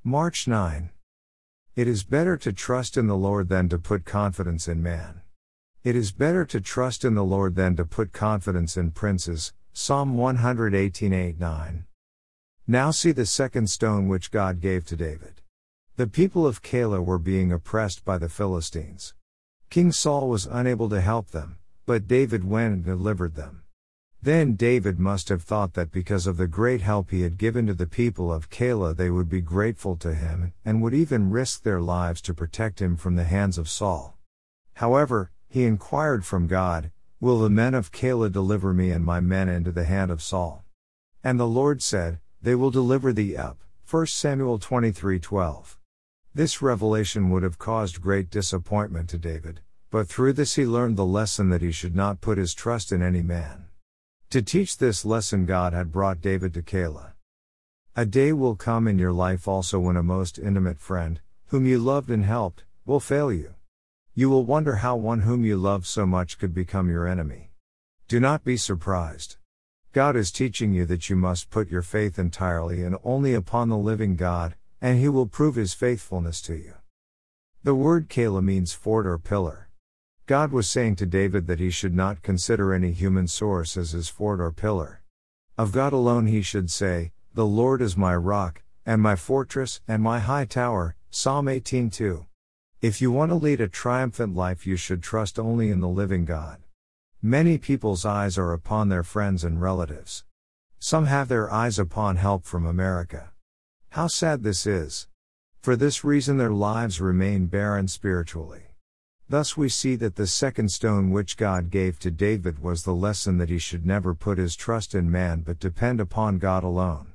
March 9. It is better to trust in the Lord than to put confidence in man. It is better to trust in the Lord than to put confidence in princes. Psalm 118:8-9. Now see the second stone which God gave to David. The people of Keilah were being oppressed by the Philistines. King Saul was unable to help them, but David went and delivered them. Then David must have thought that because of the great help he had given to the people of Keilah they would be grateful to him, and would even risk their lives to protect him from the hands of Saul. However, he inquired from God, "Will the men of Keilah deliver me and my men into the hand of Saul?" And the Lord said, "They will deliver thee up." 1 Samuel 23:12. This revelation would have caused great disappointment to David, but through this he learned the lesson that he should not put his trust in any man. To teach this lesson God had brought David to Keilah. A day will come in your life also when a most intimate friend, whom you loved and helped, will fail you. You will wonder how one whom you loved so much could become your enemy. Do not be surprised. God is teaching you that you must put your faith entirely and only upon the living God, and He will prove His faithfulness to you. The word Keilah means fort or pillar. God was saying to David that he should not consider any human source as his fort or pillar. Of God alone he should say, "The Lord is my rock, and my fortress, and my high tower." Psalm 18:2. If you want to lead a triumphant life you should trust only in the living God. Many people's eyes are upon their friends and relatives. Some have their eyes upon help from America. How sad this is. For this reason their lives remain barren spiritually. Thus we see that the second stone which God gave to David was the lesson that he should never put his trust in man but depend upon God alone.